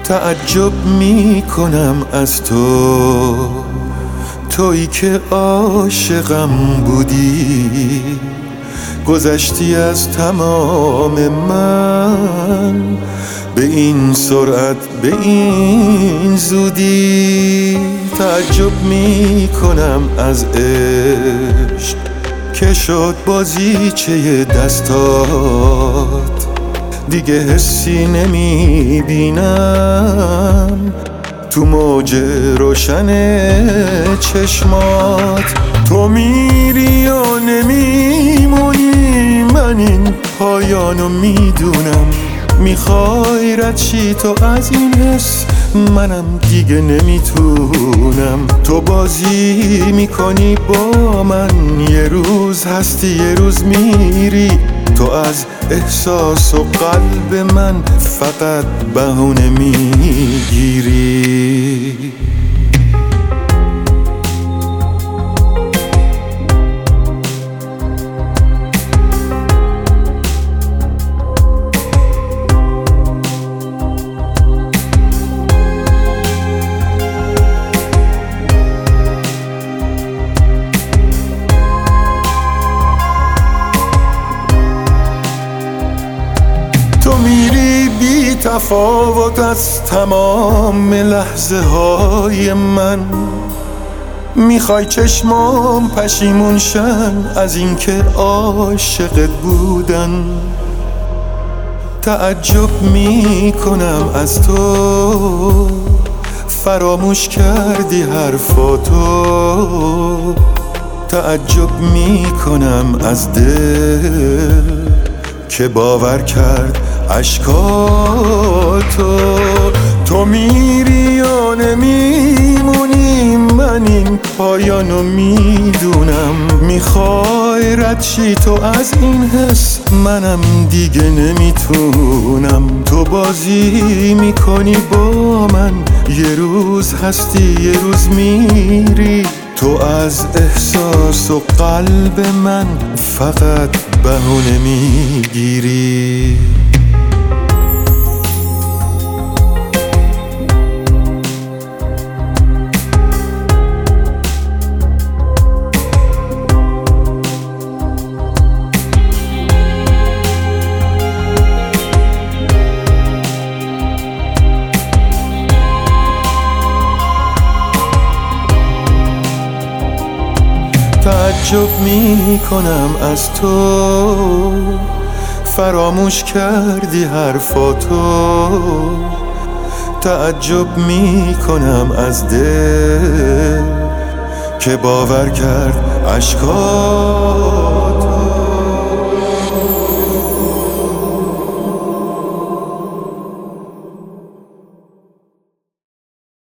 تعجب می کنم از تو، تویی که عاشقم بودی، گذشتی از تمام من، به این سرعت به این زودی. تعجب می کنم از عشق که شد بازیچه دستات، دیگه حسی نمی بینم تو موج روشن چشمات. تو میری و نمیمونی، من این پایانو میدونم، میخوای رد شی تو از این حس، منم دیگه نمیتونم. تو بازی میکنی با من، یه روز هستی یه روز میری، تو از احساس و قلب من فقط بهونه میگیری. تو میری بی تفاوت از تمام لحظه های من، میخوای چشمام پشیمون شن از اینکه عاشقت بودن. تعجب میکنم از تو، فراموش کردی حرفاتو. تعجب میکنم از دل که باور کرد عشقاتو. تو میری و نمیمونی، من این پایانو میدونم، میخوای رد شی تو از این حس، منم دیگه نمیتونم. تو بازی میکنی با من، یه روز هستی یه روز میری، تو از احساس و قلب من فقط بهونه میگیری. تعجب می کنم از تو، فراموش کردی حرفاتو. تعجب می کنم از دل که باور کرد عشقاتو.